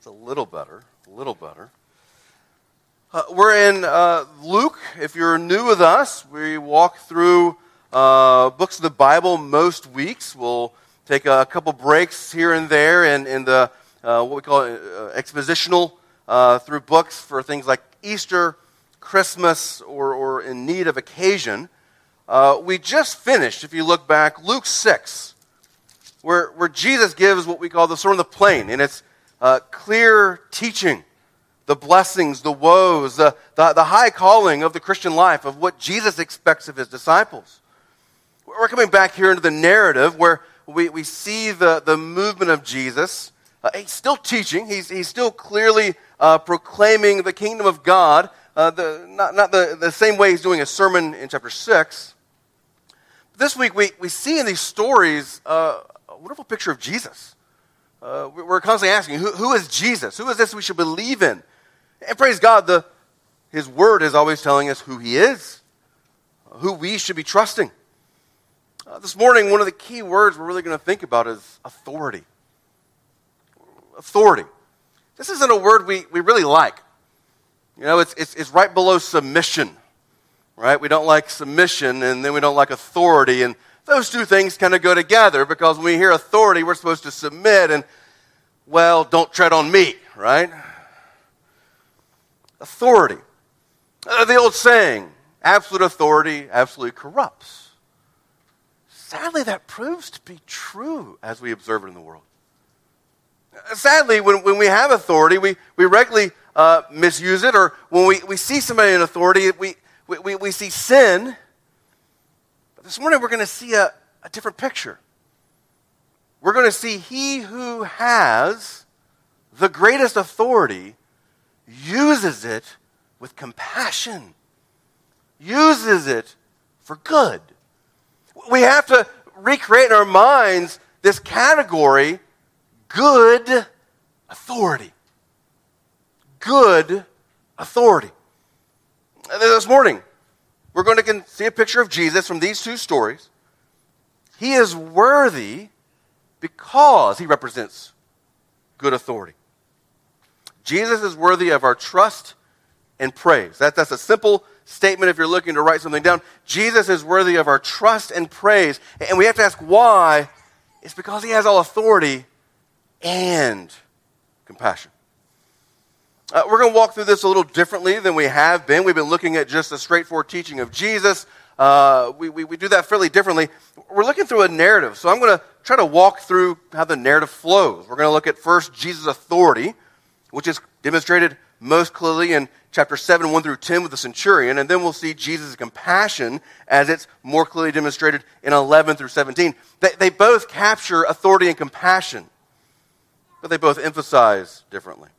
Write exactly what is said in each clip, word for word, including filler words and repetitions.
a little better, a little better. Uh, we're in uh, Luke. If you're new with us, we walk through uh, books of the Bible most weeks. We'll take a couple breaks here and there in, in the uh, what we call uh, expositional uh, through books for things like Easter, Christmas, or, or in need of occasion. Uh, we just finished, if you look back, Luke six, where, where Jesus gives what we call the Sermon on the Plain, and it's uh, clear teaching. The blessings, the woes, the, the, the high calling of the Christian life, of what Jesus expects of his disciples. We're coming back here into the narrative where we, we see the, the movement of Jesus. Uh, he's still teaching. He's, he's still clearly uh, proclaiming the kingdom of God, uh, the, not, not the, the same way he's doing a sermon in chapter six. This week we, we see in these stories uh, a wonderful picture of Jesus. Uh, we're constantly asking, who, who is Jesus? Who is this we should believe in? And praise God, the, his word is always telling us who he is, who we should be trusting. Uh, this morning, one of the key words we're really going to think about is authority. Authority. This isn't a word we, we really like. You know, it's, it's, it's right below submission, right? We don't like submission, and then we don't like authority, and those two things kind of go together, because when we hear authority, we're supposed to submit, and, well, don't tread on me, right? Authority. Uh, the old saying, absolute authority absolutely corrupts. Sadly, that proves to be true as we observe it in the world. Uh, sadly, when, when we have authority, we, we regularly uh, misuse it, or when we, we see somebody in authority, we, we, we see sin. But this morning, we're going to see a, a different picture. We're going to see he who has the greatest authority uses it with compassion, uses it for good. We have to recreate in our minds this category, good authority. Good authority. And then this morning, we're going to see a picture of Jesus from these two stories. He is worthy because he represents good authority. Jesus is worthy of our trust and praise. That, that's a simple statement if you're looking to write something down. Jesus is worthy of our trust and praise. And we have to ask why. It's because he has all authority and compassion. Uh, we're going to walk through this a little differently than we have been. We've been looking at just a straightforward teaching of Jesus. Uh, we, we, we do that fairly differently. We're looking through a narrative. So I'm going to try to walk through how the narrative flows. We're going to look at first Jesus' authority, which is demonstrated most clearly in chapter seven, one through ten with the centurion. And then we'll see Jesus' compassion as it's more clearly demonstrated in eleven through seventeen. They, they both capture authority and compassion, but they both emphasize differently.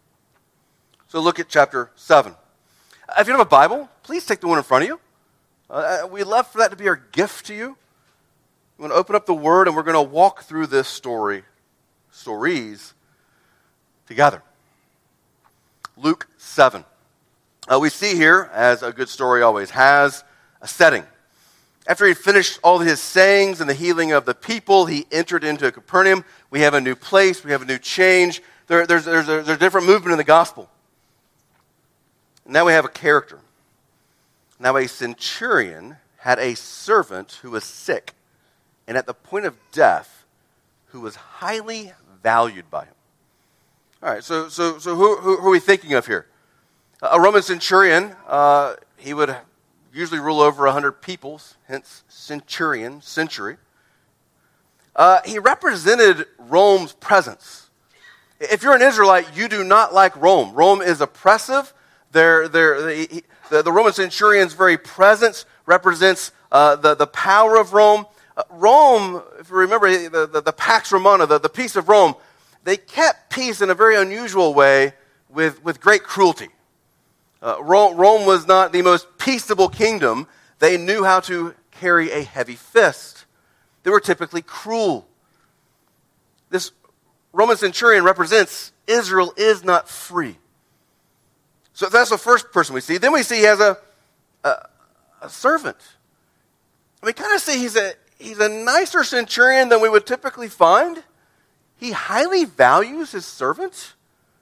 So look at chapter seven. If you have a Bible, please take the one in front of you. Uh, we'd love for that to be our gift to you. We're going to open up the Word, and we're going to walk through this story, stories, together. Luke seven. Uh, we see here, as a good story always has, a setting. After he finished all his sayings and the healing of the people, he entered into Capernaum. We have a new place. We have a new change. There, there's, there's, a, there's a different movement in the gospel. Now we have a character. Now a centurion had a servant who was sick and at the point of death, who was highly valued by him. All right, so so so who, who, who are we thinking of here? A Roman centurion, uh, he would usually rule over one hundred people, hence centurion, century. Uh, he represented Rome's presence. If you're an Israelite, you do not like Rome. Rome is oppressive. They're, they're, they, the, the Roman centurion's very presence represents uh, the, the power of Rome. Uh, Rome, if you remember, the, the, the Pax Romana, the, the peace of Rome, they kept peace in a very unusual way with, with great cruelty. Uh, Rome, Rome was not the most peaceable kingdom. They knew how to carry a heavy fist. They were typically cruel. This Roman centurion represents Israel is not free. So that's the first person we see. Then we see he has a, a, a servant. And we kind of see he's a, he's a nicer centurion than we would typically find. He highly values his servant.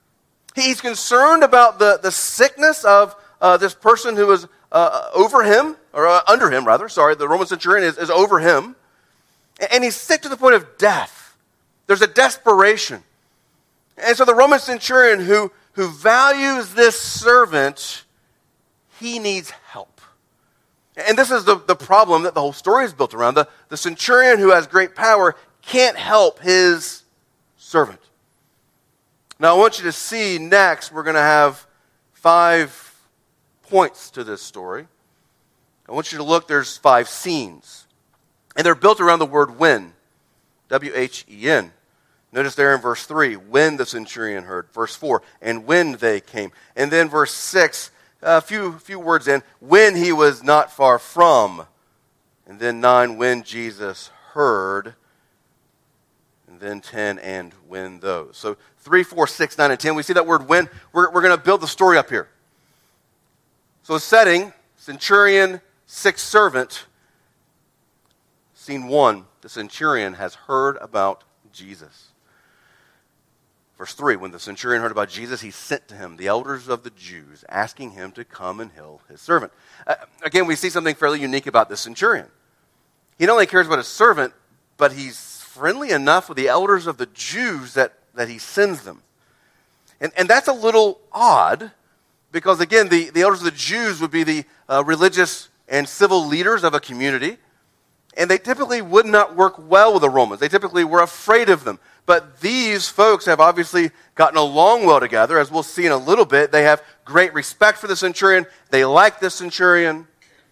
He's concerned about the, the sickness of uh, this person who is uh, over him, or uh, under him, rather. Sorry, the Roman centurion is, is over him. And he's sick to the point of death. There's a desperation. And so the Roman centurion who, who values this servant, he needs help. And this is the, the problem that the whole story is built around. The, the centurion who has great power can't help his servant. Now I want you to see next, we're going to have five points to this story. I want you to look, there's five scenes. And they're built around the word when, W H E N. Notice there in verse three, when the centurion heard. Verse four, and when they came. And then verse six, a few, few words in, when he was not far from. And then nine, when Jesus heard. And then ten, and when those. So three, four, six, nine, and ten. We see that word when. We're, we're going to build the story up here. So setting, centurion, sick servant. Scene one, the centurion has heard about Jesus. Verse three, when the centurion heard about Jesus, he sent to him the elders of the Jews, asking him to come and heal his servant. Uh, again, we see something fairly unique about this centurion. He not only cares about his servant, but he's friendly enough with the elders of the Jews that, that he sends them. And, and that's a little odd, because again, the, the elders of the Jews would be the uh, religious and civil leaders of a community. And they typically would not work well with the Romans. They typically were afraid of them. But these folks have obviously gotten along well together. As we'll see in a little bit, they have great respect for the centurion. They like this centurion.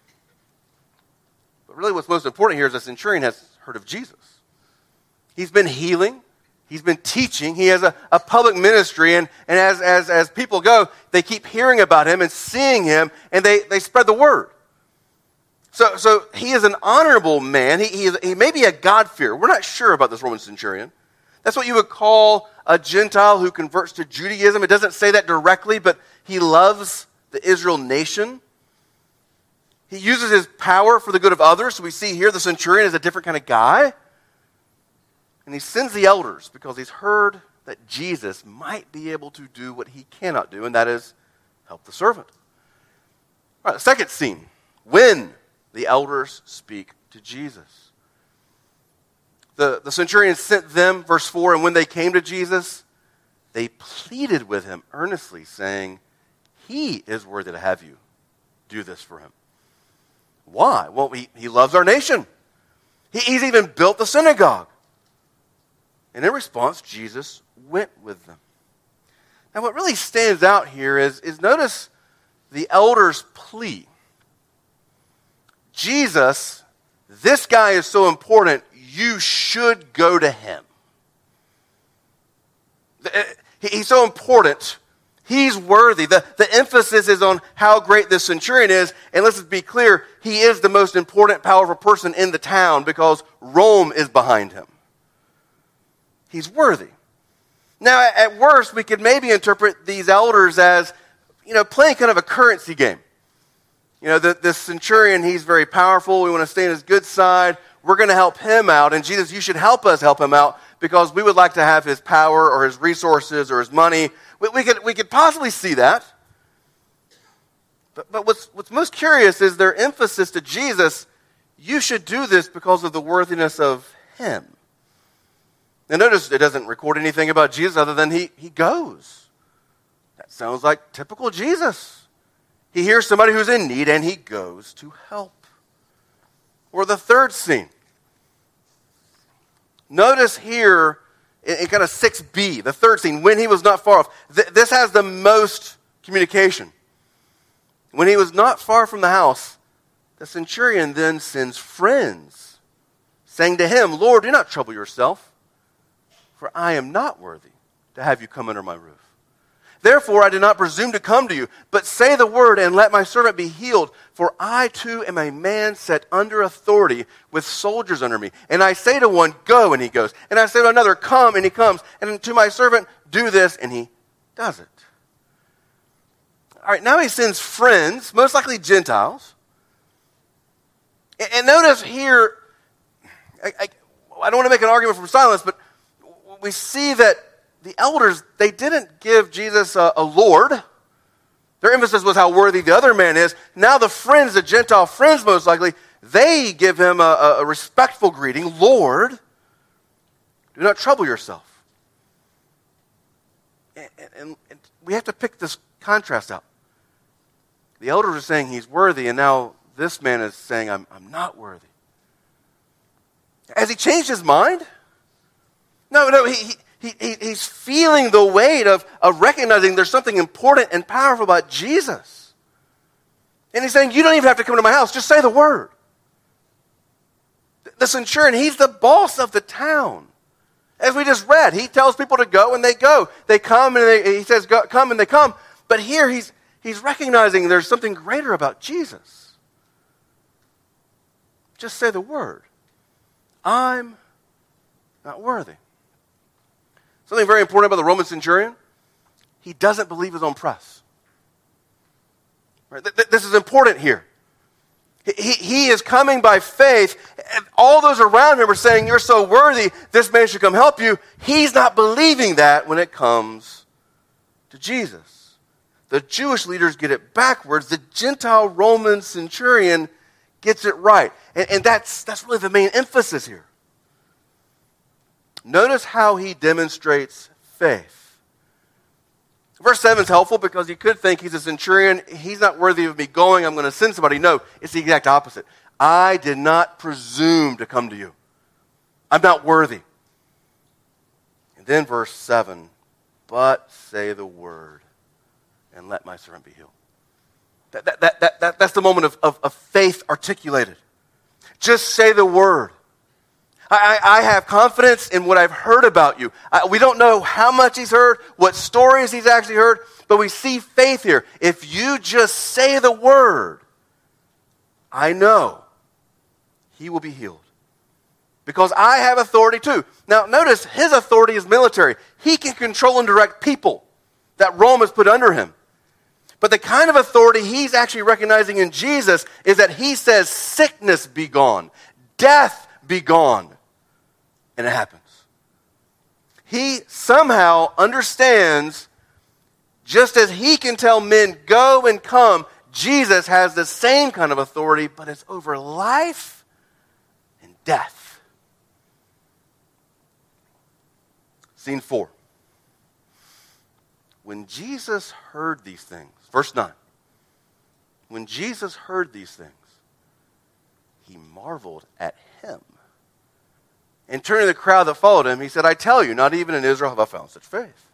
But really what's most important here is the centurion has heard of Jesus. He's been healing. He's been teaching. He has a, a public ministry. And, and as, as, as people go, they keep hearing about him and seeing him, and they, they spread the word. So, so he is an honorable man. He, he, is, he may be a God-fearer. We're not sure about this Roman centurion. That's what you would call a Gentile who converts to Judaism. It doesn't say that directly, but he loves the Israel nation. He uses his power for the good of others. So we see here the centurion is a different kind of guy. And he sends the elders because he's heard that Jesus might be able to do what he cannot do, and that is help the servant. All right, the second scene. When the elders speak to Jesus. The, the centurion sent them, verse four, and when they came to Jesus, they pleaded with him earnestly, saying, he is worthy to have you do this for him. Why? Well, he, he loves our nation. He, he's even built the synagogue. And in response, Jesus went with them. Now, what really stands out here is, is notice the elders' plea. Jesus, this guy is so important, you should go to him. He's so important. He's worthy. The, the emphasis is on how great this centurion is. And let's be clear, he is the most important, powerful person in the town because Rome is behind him. He's worthy. Now, at worst, we could maybe interpret these elders as, you know, playing kind of a currency game. You know, the, this centurion, he's very powerful. We want to stay on his good side. We're going to help him out. And Jesus, you should help us help him out because we would like to have his power or his resources or his money. We, we could we could possibly see that. But, but what's, what's most curious is their emphasis to Jesus, you should do this because of the worthiness of him. Now notice it doesn't record anything about Jesus other than he, he goes. That sounds like typical Jesus. He hears somebody who's in need, and he goes to help. Or the third scene. Notice here in, in kind of six B, the third scene, when he was not far off. Th- this has the most communication. When he was not far from the house, the centurion then sends friends, saying to him, Lord, do not trouble yourself, for I am not worthy to have you come under my roof. Therefore, I did not presume to come to you, but say the word and let my servant be healed. For I too am a man set under authority with soldiers under me. And I say to one, go, and he goes. And I say to another, come, and he comes. And to my servant, do this, and he does it. All right, now he sends friends, most likely Gentiles. And notice here, I, I, I don't want to make an argument from silence, but we see that the elders, they didn't give Jesus a, a Lord. Their emphasis was how worthy the other man is. Now the friends, the Gentile friends most likely, they give him a, a respectful greeting. Lord, do not trouble yourself. And, and, and we have to pick this contrast out. The elders are saying he's worthy, and now this man is saying, I'm, I'm not worthy. Has he changed his mind? No, no, he, he, he, he's feeling the weight of, of recognizing there's something important and powerful about Jesus. And he's saying, you don't even have to come to my house, just say the word. The centurion, he's the boss of the town. As we just read, he tells people to go and they go. They come and they, he says, go, come and they come. But here he's, he's recognizing there's something greater about Jesus. Just say the word. I'm not worthy. Something very important about the Roman centurion, he doesn't believe his own press. Right? Th- th- this is important here. He, he is coming by faith, and all those around him are saying, you're so worthy, this man should come help you. He's not believing that when it comes to Jesus. The Jewish leaders get it backwards. The Gentile Roman centurion gets it right. And, and that's, that's really the main emphasis here. Notice how he demonstrates faith. Verse seven is helpful because you could think he's a centurion. He's not worthy of me going. I'm going to send somebody. No, it's the exact opposite. I did not presume to come to you. I'm not worthy. And then verse seven, but say the word and let my servant be healed. That, that, that, that, that, that's the moment of, of, of faith articulated. Just say the word. I, I have confidence in what I've heard about you. I, we don't know how much he's heard, what stories he's actually heard, but we see faith here. If you just say the word, I know he will be healed. Because I have authority too. Now notice, his authority is military. He can control and direct people that Rome has put under him. But the kind of authority he's actually recognizing in Jesus is that he says, sickness be gone, death be gone. And it happens. He somehow understands, just as he can tell men, go and come, Jesus has the same kind of authority, but it's over life and death. Scene four. When Jesus heard these things, verse nine, when Jesus heard these things, he marveled at him. And turning to the crowd that followed him, he said, I tell you, not even in Israel have I found such faith.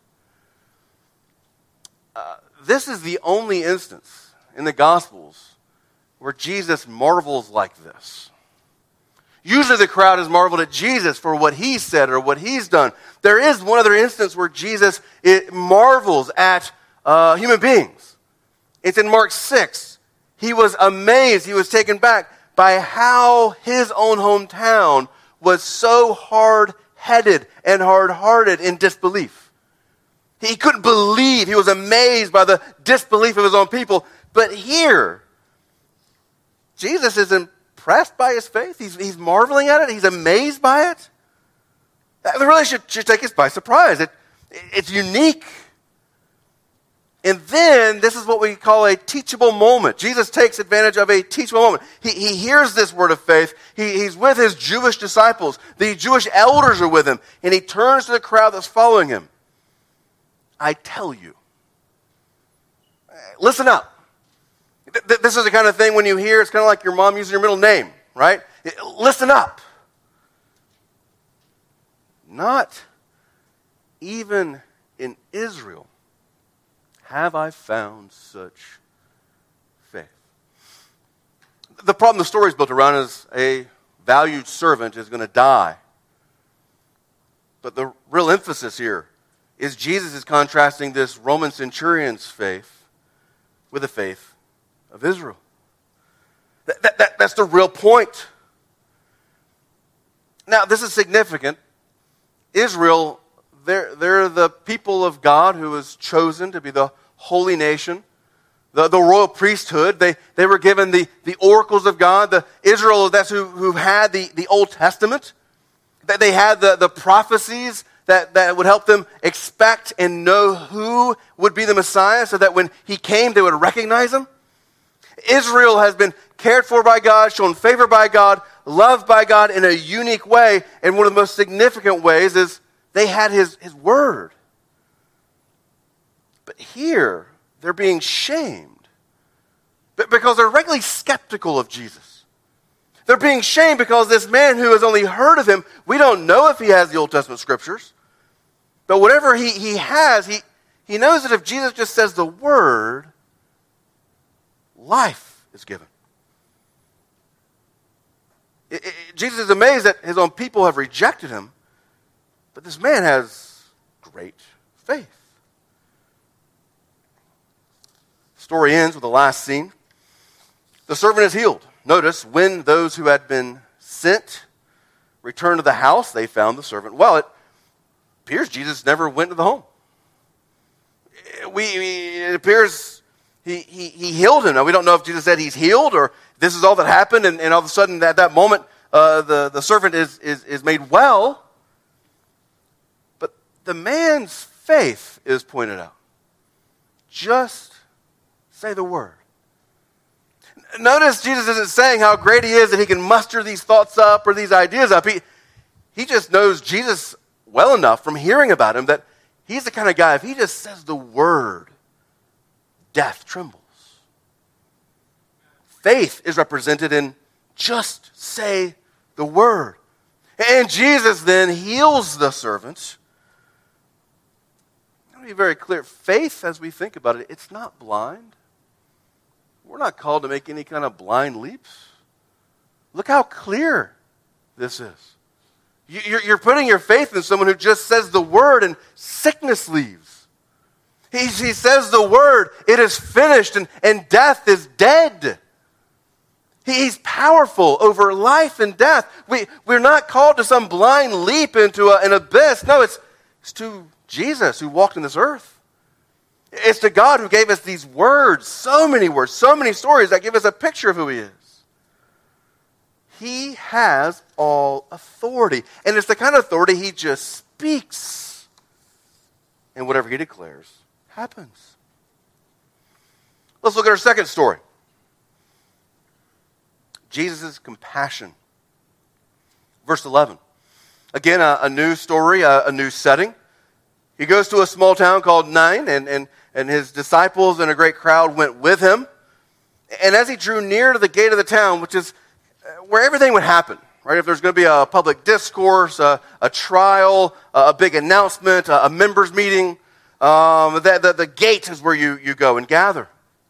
Uh, this is the only instance in the Gospels where Jesus marvels like this. Usually the crowd has marveled at Jesus for what he said or what he's done. There is one other instance where Jesus it marvels at uh, human beings. It's in Mark six. He was amazed, he was taken back by how his own hometown was so hard-headed and hard-hearted in disbelief. He couldn't believe. He was amazed by the disbelief of his own people. But here, Jesus is impressed by his faith. He's, he's marveling at it. He's amazed by it. That really should, should take us by surprise. It, it's unique. And then, this is what we call a teachable moment. Jesus takes advantage of a teachable moment. He, he hears this word of faith. He, he's with his Jewish disciples. The Jewish elders are with him. And he turns to the crowd that's following him. I tell you. Listen up. This is the kind of thing when you hear, it's kind of like your mom using your middle name, right? Listen up. Not even in Israel have I found such faith. The problem the story is built around is a valued servant is going to die. But the real emphasis here is Jesus is contrasting this Roman centurion's faith with the faith of Israel. That, that, that, that's the real point. Now, this is significant. Israel, they're, they're the people of God who was chosen to be the holy nation, the, the royal priesthood. They, they were given the, the oracles of God. The Israel, that's who, who had the, the Old Testament. That they had the, the prophecies that, that would help them expect and know who would be the Messiah so that when he came, they would recognize him. Israel has been cared for by God, shown favor by God, loved by God in a unique way. And one of the most significant ways is they had his, his word. But here, they're being shamed because they're regularly skeptical of Jesus. They're being shamed because this man who has only heard of him, we don't know if he has the Old Testament scriptures. But whatever he, he has, he, he knows that if Jesus just says the word, life is given. It, it, Jesus is amazed that his own people have rejected him, but this man has great faith. The story ends with the last scene. The servant is healed. Notice, when those who had been sent returned to the house, they found the servant well. It appears Jesus never went to the home. We, it appears he, he, he healed him. Now, we don't know if Jesus said he's healed or this is all that happened, and, and all of a sudden at that moment uh, the, the servant is, is, is made well. But the man's faith is pointed out. Just say the word. Notice Jesus isn't saying how great he is that he can muster these thoughts up or these ideas up. He, he just knows Jesus well enough from hearing about him that he's the kind of guy, if he just says the word, death trembles. Faith is represented in just say the word. And Jesus then heals the servant. Let me be very clear. Faith, as we think about it, it's not blind. We're not called to make any kind of blind leaps. Look how clear this is. You're putting your faith in someone who just says the word and sickness leaves. He, he says the word, it is finished, and, and death is dead. He's powerful over life and death. We, we're not called to some blind leap into a, an abyss. No, it's, it's to Jesus who walked in this earth. It's to God who gave us these words, so many words, so many stories that give us a picture of who he is. He has all authority. And it's the kind of authority he just speaks. And whatever he declares happens. Let's look at our second story. Jesus' compassion. Verse eleven. Again, a, a new story, a, a new setting. He goes to a small town called Nain, and, and, and his disciples and a great crowd went with him. And as he drew near to the gate of the town, which is where everything would happen, right? If there's going to be a public discourse, a, a trial, a big announcement, a, a members meeting, um, the, the, the gate is where you, you go and gather.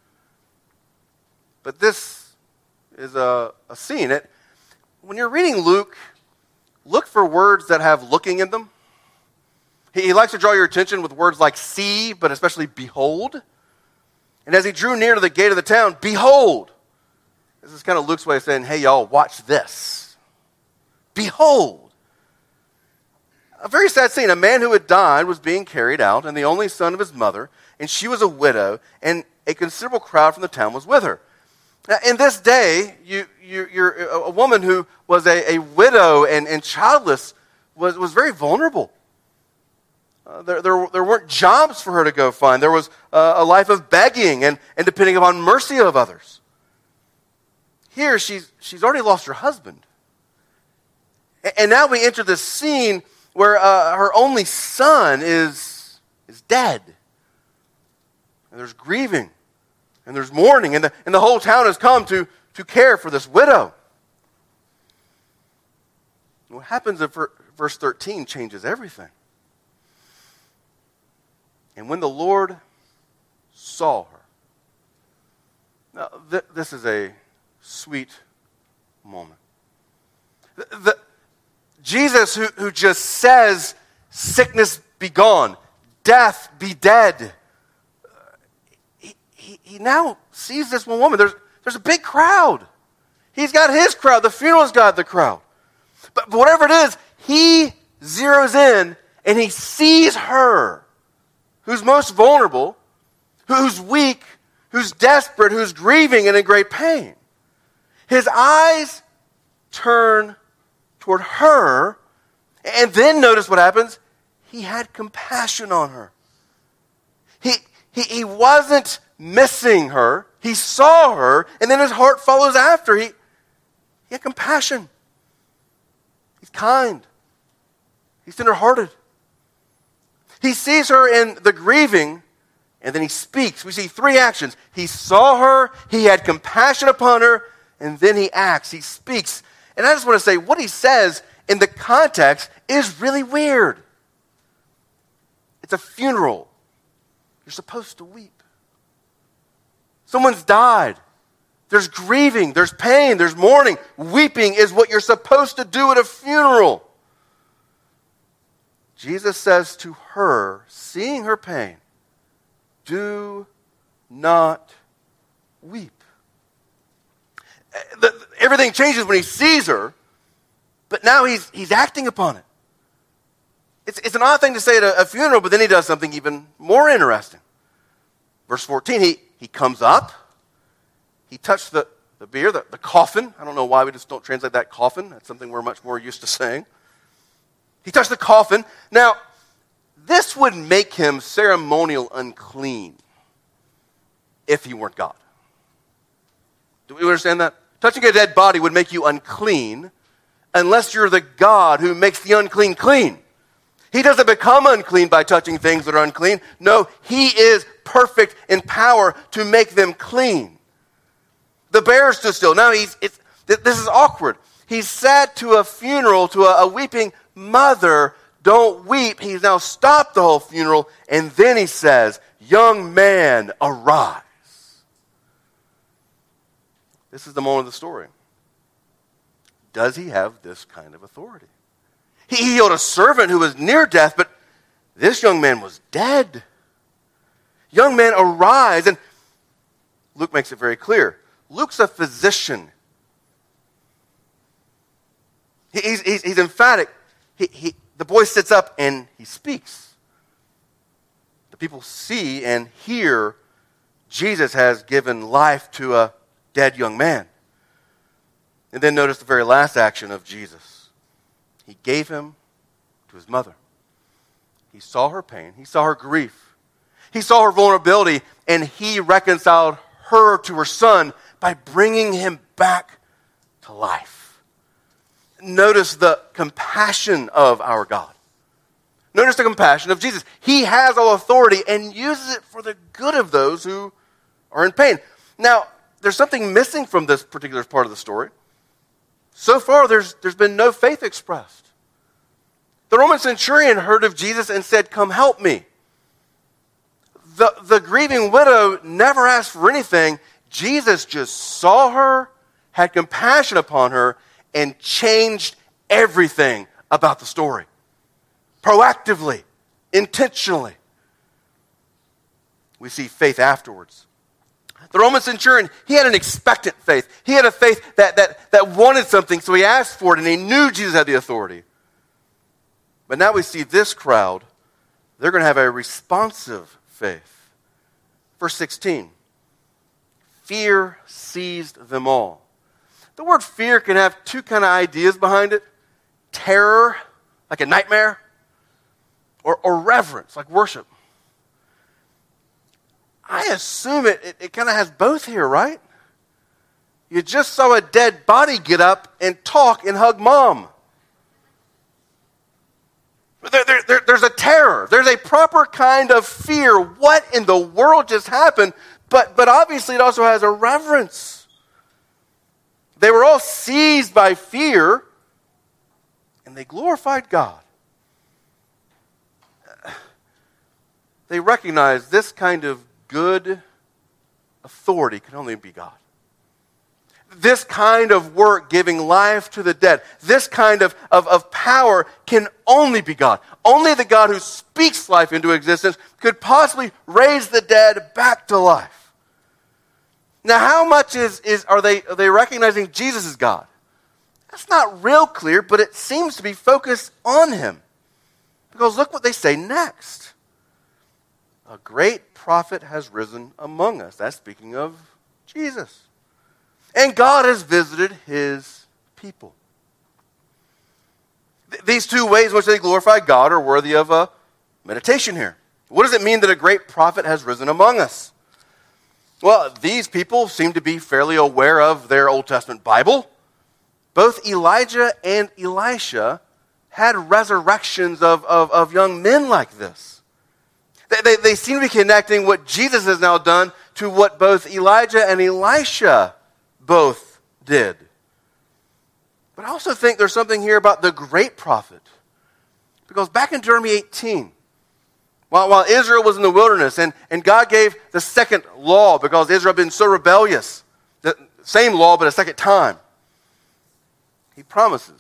But this is a, a scene. It, when you're reading Luke, look for words that have looking in them. He likes to draw your attention with words like see, but especially behold. And as he drew near to the gate of the town, behold. This is kind of Luke's way of saying, hey, y'all, watch this. Behold. A very sad scene. A man who had died was being carried out, and the only son of his mother, and she was a widow, and a considerable crowd from the town was with her. Now, in this day, you, you, you're a woman who was a, a widow and, and childless was, was very vulnerable. Uh, there, there, there weren't jobs for her to go find. There was uh, a life of begging and, and depending upon mercy of others. Here, she's, she's already lost her husband. And, and now we enter this scene where uh, her only son is, is dead. And there's grieving. And there's mourning. And the, and the whole town has come to, to care for this widow. And what happens in verse thirteen changes everything. And when the Lord saw her. Now, th- this is a sweet moment. The, the, Jesus, who, who just says, sickness be gone, death be dead. Uh, he, he, he now sees this one woman. There's, there's a big crowd. He's got his crowd. The funeral's got the crowd. But, but whatever it is, he zeroes in and he sees her. Who's most vulnerable, who's weak, who's desperate, who's grieving and in great pain. His eyes turn toward her, and then notice what happens. he had compassion on her. He, he, he wasn't missing her. He saw her, and then his heart follows after. He, he had compassion. He's kind. He's tender-hearted. He sees her in the grieving, and then he speaks. We see three actions. He saw her, he had compassion upon her, and then he acts. He speaks. And I just want to say, what he says in the context is really weird. It's a funeral. You're supposed to weep. Someone's died. There's grieving, there's pain, there's mourning. Weeping is what you're supposed to do at a funeral. Jesus says to her, seeing her pain, do not weep. The, everything changes when he sees her, but now he's, he's acting upon it. It's, it's an odd thing to say at a, a funeral, but then he does something even more interesting. Verse fourteen, he, he comes up, he touched the, the bier, the, the coffin. I don't know why we just don't translate that coffin. That's something we're much more used to saying. He touched the coffin. Now, this would make him ceremonial unclean if he weren't God. Do we understand that? Touching a dead body would make you unclean unless you're the God who makes the unclean clean. He doesn't become unclean by touching things that are unclean. No, he is perfect in power to make them clean. The bear stood still. Now, he's, it's, this is awkward. He's sad to a funeral, to a, a weeping mother. Don't weep. He's now stopped the whole funeral, and then he says, young man, arise. This is the moment of the story. Does he have this kind of authority? He healed a servant who was near death, but this young man was dead. Young man, arise. And Luke makes it very clear. Luke's a physician. He, he's, he's, he's emphatic. He, he, the boy sits up and he speaks. The people see and hear Jesus has given life to a dead young man. And then notice the very last action of Jesus. He gave him to his mother. He saw her pain. He saw her grief. He saw her vulnerability, and he reconciled her to her son by bringing him back to life. Notice the compassion of our God. Notice the compassion of Jesus. He has all authority and uses it for the good of those who are in pain. Now, there's something missing from this particular part of the story. So far, there's, there's been no faith expressed. The Roman centurion heard of Jesus and said, come help me. The, the grieving widow never asked for anything. Jesus just saw her, had compassion upon her, and changed everything about the story. Proactively, intentionally. We see faith afterwards. The Roman centurion, he had an expectant faith. He had a faith that, that, that wanted something, so he asked for it, and he knew Jesus had the authority. But now we see this crowd, they're going to have a responsive faith. Verse sixteen, fear seized them all. The word fear can have two kind of ideas behind it. Terror, like a nightmare, or, or reverence, like worship. I assume it, it, it kind of has both here, right? You just saw a dead body get up and talk and hug mom. There, there, there, there's a terror. There's a proper kind of fear. What in the world just happened? But, but obviously it also has a reverence. They were all seized by fear, and they glorified God. They recognized this kind of good authority can only be God. This kind of work giving life to the dead, this kind of, of, of power can only be God. Only the God who speaks life into existence could possibly raise the dead back to life. Now, how much is, is are they are they recognizing Jesus as God? That's not real clear, but it seems to be focused on him. Because look what they say next. A great prophet has risen among us. That's speaking of Jesus. And God has visited his people. Th- these two ways in which they glorify God are worthy of a, meditation here. What does it mean that a great prophet has risen among us? Well, these people seem to be fairly aware of their Old Testament Bible. Both Elijah and Elisha had resurrections of, of, of young men like this. They, they, they seem to be connecting what Jesus has now done to what both Elijah and Elisha both did. But I also think there's something here about the great prophet. Because back in Deuteronomy eighteen, while, while Israel was in the wilderness, and, and God gave the second law because Israel had been so rebellious, the same law but a second time, he promises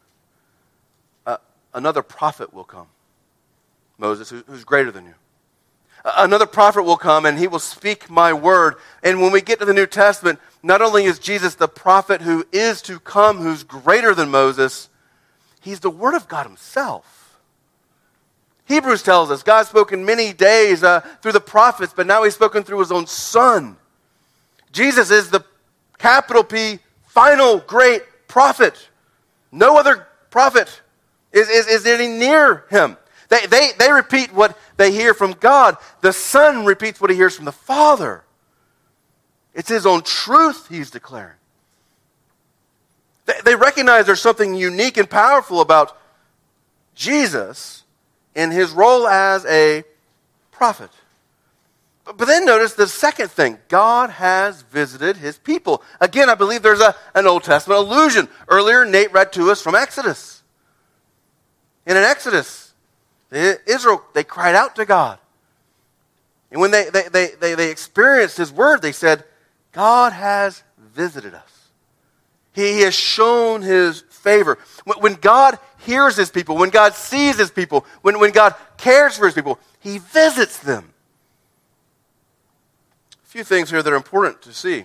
uh, another prophet will come, Moses, who, who's greater than you. Uh, another prophet will come and he will speak my word. And when we get to the New Testament, not only is Jesus the prophet who is to come, who's greater than Moses, he's the Word of God himself. Hebrews tells us God spoke in many days uh, through the prophets, but now he's spoken through his own Son. Jesus is the capital P, final great prophet. No other prophet is, is, is any near him. They, they, they repeat what they hear from God. The Son repeats what he hears from the Father. It's his own truth he's declaring. They, they recognize there's something unique and powerful about Jesus in his role as a prophet. But, but then notice the second thing. God has visited his people. Again, I believe there's a, an Old Testament allusion. Earlier, Nate read to us from Exodus. And in Exodus, Israel, they cried out to God. And when they, they, they, they, they experienced his word, they said, God has visited us. He has shown his favor. When God hears his people, when God sees his people, when, when God cares for his people, he visits them. A few things here that are important to see.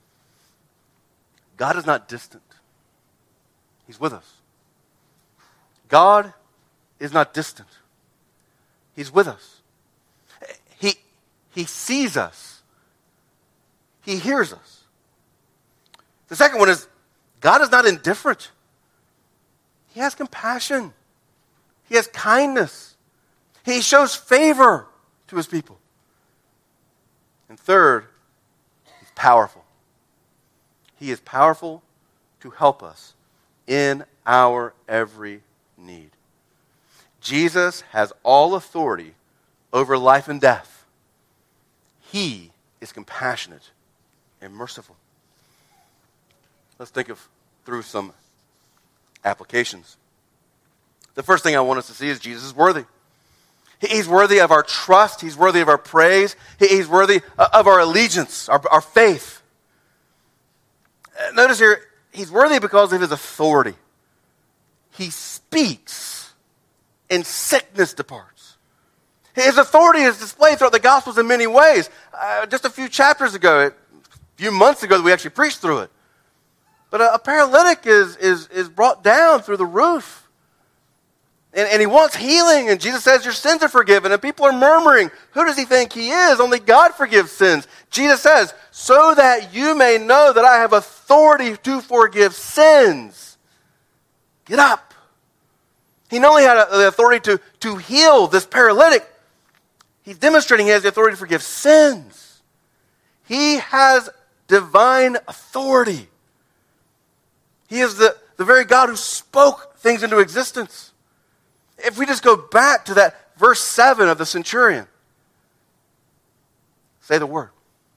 God is not distant. He's with us. God is not distant. He's with us. He, he sees us. He hears us. The second one is, God is not indifferent. He has compassion. He has kindness. He shows favor to his people. And third, he's powerful. He is powerful to help us in our every need. Jesus has all authority over life and death. He is compassionate and merciful. Let's think of through some applications. The first thing I want us to see is Jesus is worthy. He's worthy of our trust. He's worthy of our praise. He's worthy of our allegiance, our, our faith. Notice here, he's worthy because of his authority. He speaks and sickness departs. His authority is displayed throughout the Gospels in many ways. Uh, just a few chapters ago, a few months ago, we actually preached through it. But a, a paralytic is, is, is brought down through the roof. And, and he wants healing, and Jesus says, your sins are forgiven. And people are murmuring, who does he think he is? Only God forgives sins. Jesus says, so that you may know that I have authority to forgive sins. Get up. He not only had the authority to, to heal this paralytic, he's demonstrating he has the authority to forgive sins. He has divine authority. He is the, the very God who spoke things into existence. If we just go back to that verse seven of the centurion, say the word.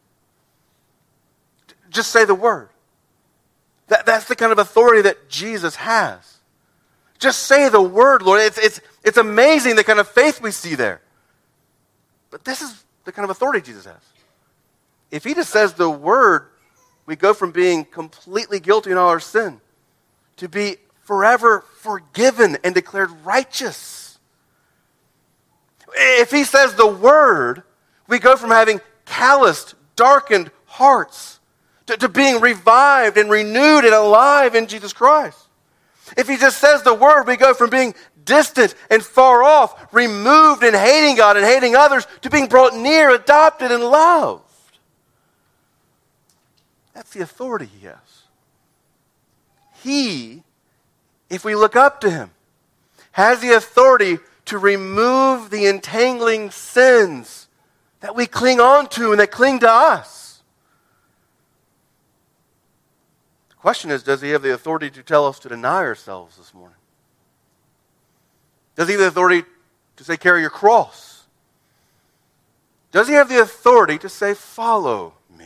Just say the word. That, that's the kind of authority that Jesus has. Just say the word, Lord. It's, it's, it's amazing the kind of faith we see there. But this is the kind of authority Jesus has. If he just says the word, we go from being completely guilty in all our sin to be forever forgiven and declared righteous. If he says the word, we go from having calloused, darkened hearts to, to being revived and renewed and alive in Jesus Christ. If he just says the word, we go from being distant and far off, removed and hating God and hating others, to being brought near, adopted, and loved. That's the authority he has. He, if we look up to him, has the authority to remove the entangling sins that we cling on to and that cling to us. The question is, does he have the authority to tell us to deny ourselves this morning? Does he have the authority to say, carry your cross? Does he have the authority to say, follow me?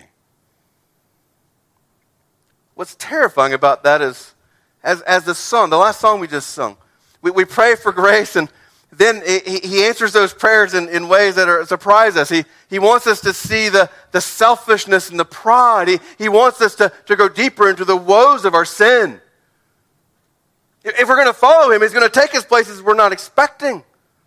What's terrifying about that is, as, as the song, the last song we just sung, we, we pray for grace, and then he, he answers those prayers in, in ways that are, surprise us. He, he wants us to see the, the selfishness and the pride. He, he wants us to, to go deeper into the woes of our sin. If we're going to follow him, he's going to take us places we're not expecting.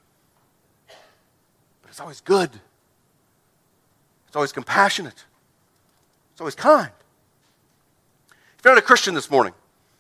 But it's always good. It's always compassionate. It's always kind. If you're not a Christian this morning,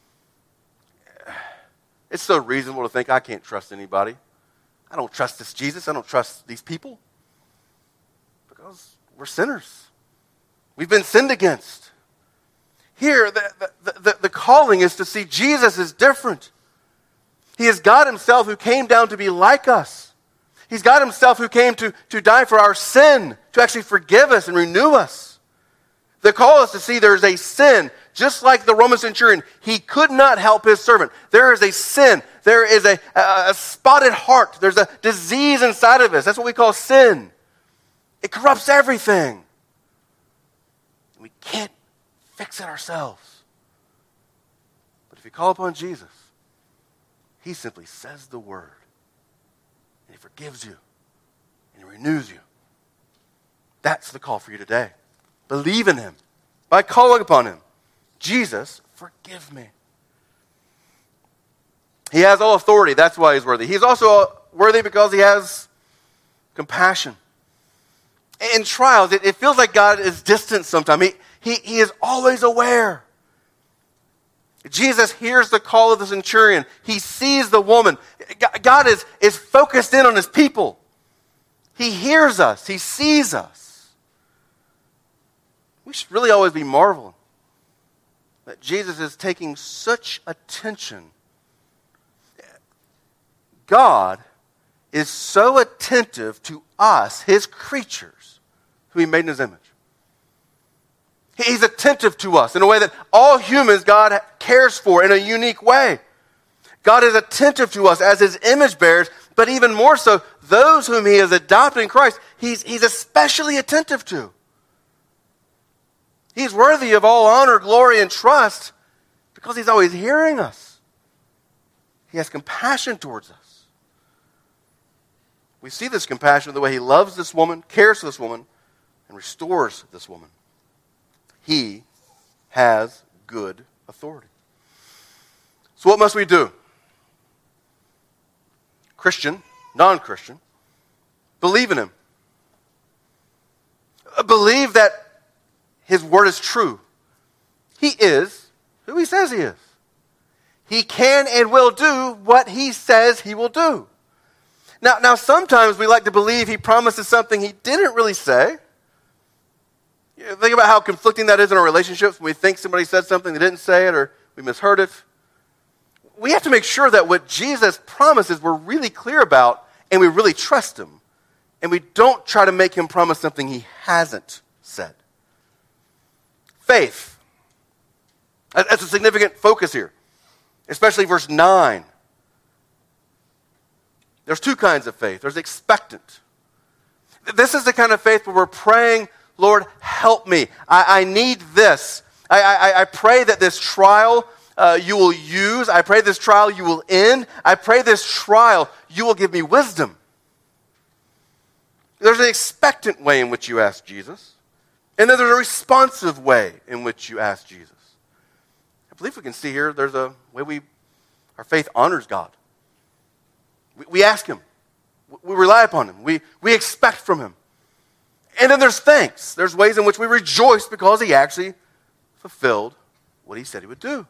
it's so reasonable to think, I can't trust anybody. I don't trust this Jesus. I don't trust these people. Because we're sinners. We've been sinned against. Here, the, the, the, the calling is to see Jesus is different. He is God himself who came down to be like us. He's God himself who came to, to die for our sin, to actually forgive us and renew us. The call is to see there's a sin, just like the Roman centurion. He could not help his servant. There is a sin. There is a, a, a spotted heart. There's a disease inside of us. That's what we call sin. It corrupts everything. We can't fix it ourselves. But if you call upon Jesus, he simply says the word. And he forgives you. And he renews you. That's the call for you today. Believe in him. By calling upon him. Jesus, forgive me. He has all authority. That's why he's worthy. He's also worthy because he has compassion. In trials, it, it feels like God is distant sometimes. He, he, he is always aware. Jesus hears the call of the centurion. He sees the woman. God is, is focused in on his people. He hears us. He sees us. We should really always be marveling that Jesus is taking such attention. God is so attentive to us, his creatures, who he made in his image. He's attentive to us in a way that all humans God cares for in a unique way. God is attentive to us as his image bearers, but even more so, those whom he has adopted in Christ, he's, he's especially attentive to. He's worthy of all honor, glory, and trust because he's always hearing us. He has compassion towards us. We see this compassion in the way he loves this woman, cares for this woman, and restores this woman. He has good authority. So what must we do? Christian, non-Christian, believe in him. Believe that his word is true. He is who he says he is. He can and will do what he says he will do. Now, now sometimes we like to believe he promises something he didn't really say. You think about how conflicting that is in our relationships when we think somebody said something, they didn't say it, or we misheard it. We have to make sure that what Jesus promises we're really clear about and we really trust him. And we don't try to make him promise something he hasn't said. Faith. That's a significant focus here, especially verse nine. There's two kinds of faith. There's expectant. This is the kind of faith where we're praying, Lord, help me. I, I need this. I, I, I pray that this trial uh, you will use. I pray this trial you will end. I pray this trial you will give me wisdom. There's an expectant way in which you ask Jesus. And then there's a responsive way in which you ask Jesus. I believe we can see here there's a way we, our faith honors God. We, we ask him. We rely upon him. We, we expect from him. And then there's thanks. There's ways in which we rejoice because he actually fulfilled what he said he would do.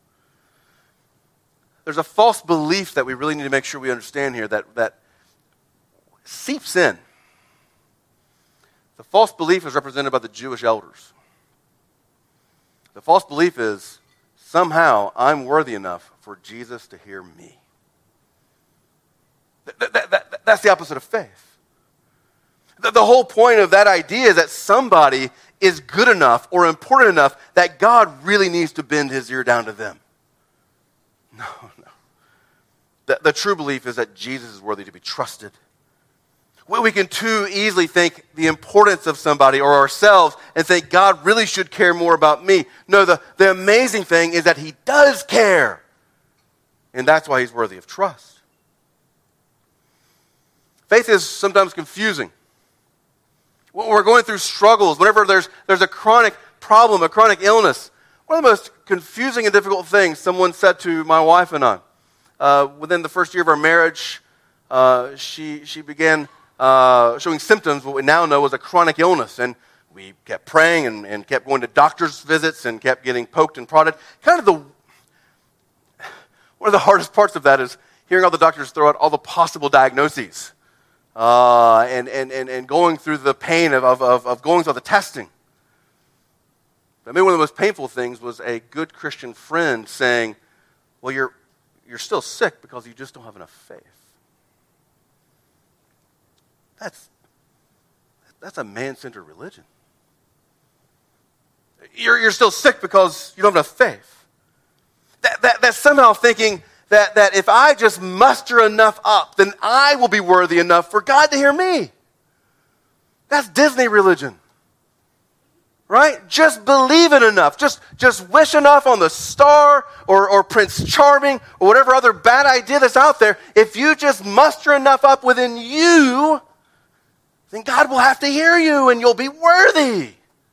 There's a false belief that we really need to make sure we understand here that, that seeps in. The false belief is represented by the Jewish elders. The false belief is, somehow I'm worthy enough for Jesus to hear me. That, that, that, that's the opposite of faith. The, the whole point of that idea is that somebody is good enough or important enough that God really needs to bend his ear down to them. No, no. The, the true belief is that Jesus is worthy to be trusted. We, we can too easily think the importance of somebody or ourselves and think God really should care more about me. No, the, the amazing thing is that he does care. And that's why he's worthy of trust. Faith is sometimes confusing. When we're going through struggles, whenever there's, there's a chronic problem, a chronic illness, one of the most confusing and difficult things someone said to my wife and I, uh, within the first year of our marriage, uh, she, she began uh, showing symptoms, what we now know was a chronic illness. And we kept praying and, and kept going to doctor's visits and kept getting poked and prodded. Kind of the, one of the hardest parts of that is hearing all the doctors throw out all the possible diagnoses. Uh, and, and, and, and going through the pain of, of, of going through the testing. But maybe one of the most painful things was a good Christian friend saying, well, you're, you're still sick because you just don't have enough faith. That's, that's a man-centered religion. You're, you're still sick because you don't have enough faith. That, that, that's somehow thinking That, that if I just muster enough up, then I will be worthy enough for God to hear me. That's Disney religion. Right? Just believe it enough. Just, just wish enough on the star or, or Prince Charming or whatever other bad idea that's out there. If you just muster enough up within you, then God will have to hear you and you'll be worthy.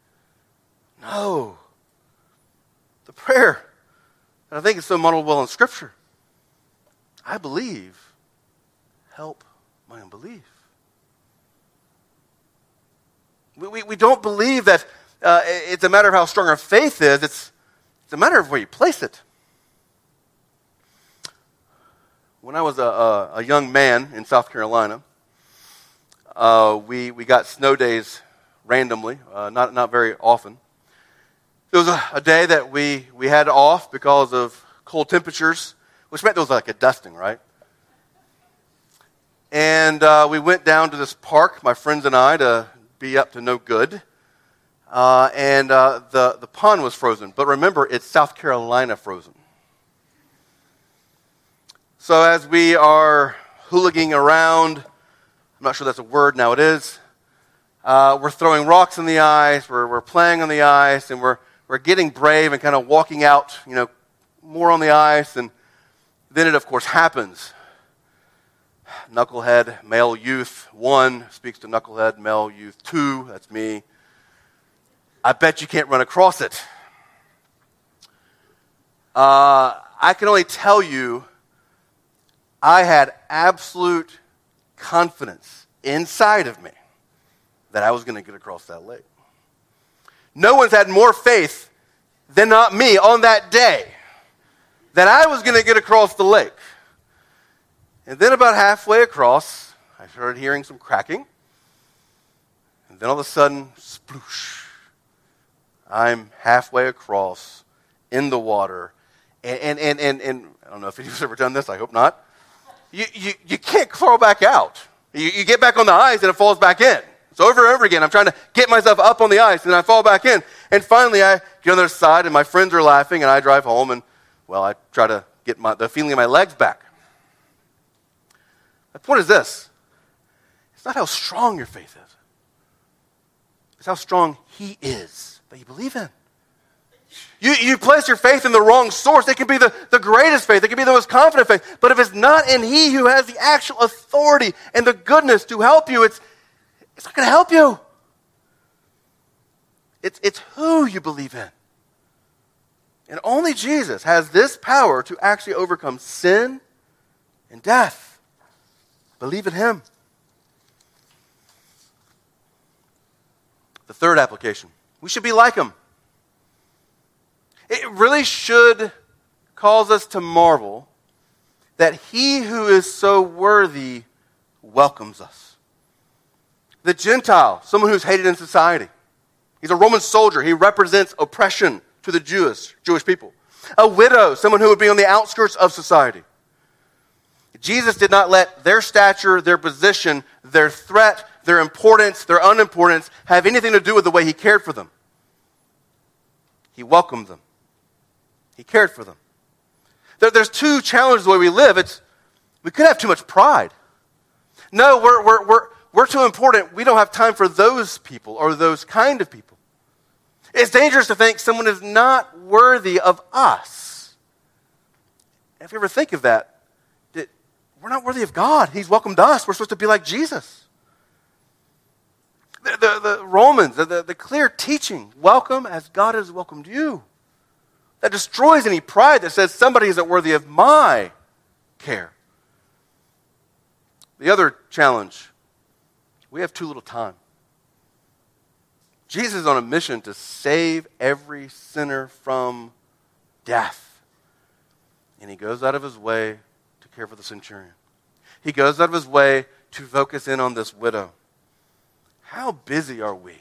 No. The prayer, and I think it's so modeled well in Scripture. I believe, help my unbelief. We, we, we don't believe that uh, it's a matter of how strong our faith is. It's, it's a matter of where you place it. When I was a, a, a young man in South Carolina, uh, we, we got snow days randomly, uh, not, not very often. There was a, a day that we, we had off because of cold temperatures, which meant there was like a dusting, right? And uh, we went down to this park, my friends and I, to be up to no good. Uh, and uh, the, the pond was frozen. But remember, it's South Carolina frozen. So as we are hooliganing around, I'm not sure that's a word, now it is, uh, we're throwing rocks in the ice, we're, we're playing on the ice, and we're, we're getting brave and kind of walking out, you know, more on the ice, and then it, of course, happens. Knucklehead, male youth one speaks to knucklehead, male youth two, that's me. I bet you can't run across it. Uh, I can only tell you I had absolute confidence inside of me that I was going to get across that lake. No one's had more faith than not me on that day that I was going to get across the lake. And then about halfway across, I started hearing some cracking. And then all of a sudden, sploosh, I'm halfway across in the water. And, and, and, and, and I don't know if anyone's ever done this, I hope not. You, you, you can't crawl back out. You, you get back on the ice and it falls back in. So over and over again, I'm trying to get myself up on the ice and I fall back in. And finally, I get on the other side and my friends are laughing and I drive home and well, I try to get my, the feeling of my legs back. The point is this. It's not how strong your faith is. It's how strong he is that you believe in. You, you place your faith in the wrong source. It can be the, the greatest faith. It can be the most confident faith. But if it's not in he who has the actual authority and the goodness to help you, it's, it's not going to help you. It's, it's who you believe in. And only Jesus has this power to actually overcome sin and death. Believe in him. The third application. We should be like him. It really should cause us to marvel that he who is so worthy welcomes us. The Gentile, someone who's hated in society. He's a Roman soldier. He represents oppression to the Jewish, Jewish people. A widow, someone who would be on the outskirts of society. Jesus did not let their stature, their position, their threat, their importance, their unimportance have anything to do with the way he cared for them. He welcomed them. He cared for them. There, there's two challenges the way we live. It's we could have too much pride. No, we're, we're, we're, we're too important. We don't have time for those people or those kind of people. It's dangerous to think someone is not worthy of us. If you ever think of that, that we're not worthy of God. He's welcomed us. We're supposed to be like Jesus. The, the, the Romans, the, the, the clear teaching, welcome as God has welcomed you. That destroys any pride that says somebody isn't worthy of my care. The other challenge, we have too little time. Jesus is on a mission to save every sinner from death. And he goes out of his way to care for the centurion. He goes out of his way to focus in on this widow. How busy are we?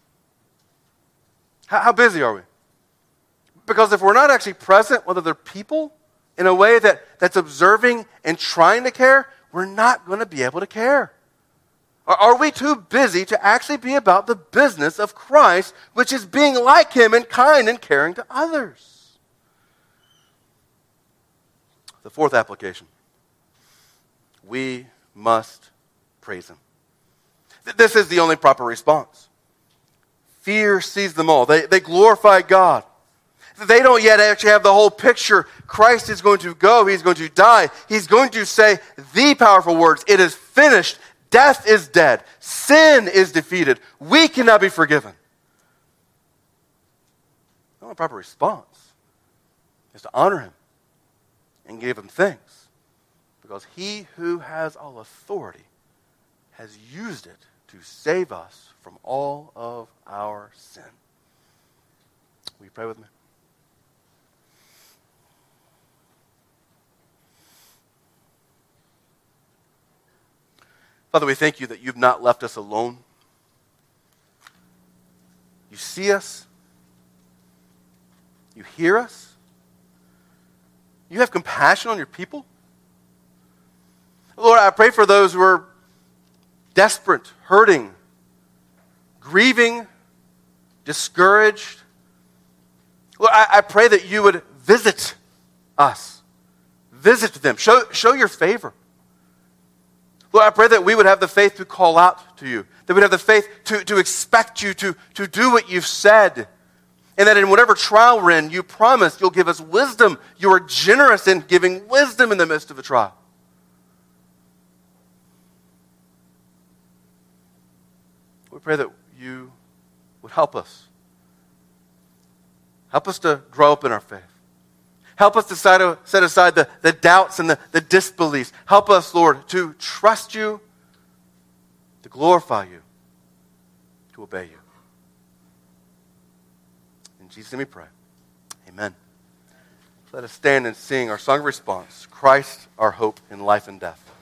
How, how busy are we? Because if we're not actually present with other people in a way that, that's observing and trying to care, we're not going to be able to care. Are, are we too busy to actually be about the business of Christ, which is being like him and kind and caring to others? The fourth application. We must praise him. This is the only proper response. Fear sees them all. They, they glorify God. They don't yet actually have the whole picture. Christ is going to go. He's going to die. He's going to say the powerful words, it is finished. Death is dead. Sin is defeated. We cannot be forgiven. The only proper response is to honor him and give him thanks. Because he who has all authority has used it to save us from all of our sin. Will you pray with me? Father, we thank you that you've not left us alone. You see us. You hear us. You have compassion on your people. Lord, I pray for those who are desperate, hurting, grieving, discouraged. Lord, I, I pray that you would visit us. Visit them. Show, show your favor. Lord, I pray that we would have the faith to call out to you. That we'd have the faith to, to expect you to, to do what you've said. And that in whatever trial we're in, you promise you'll give us wisdom. You are generous in giving wisdom in the midst of a trial. We pray that you would help us. Help us to grow up in our faith. Help us to set aside the, the doubts and the, the disbeliefs. Help us, Lord, to trust you, to glorify you, to obey you. In Jesus' name we pray. Amen. Let us stand and sing our song of response, Christ, our hope in life and death.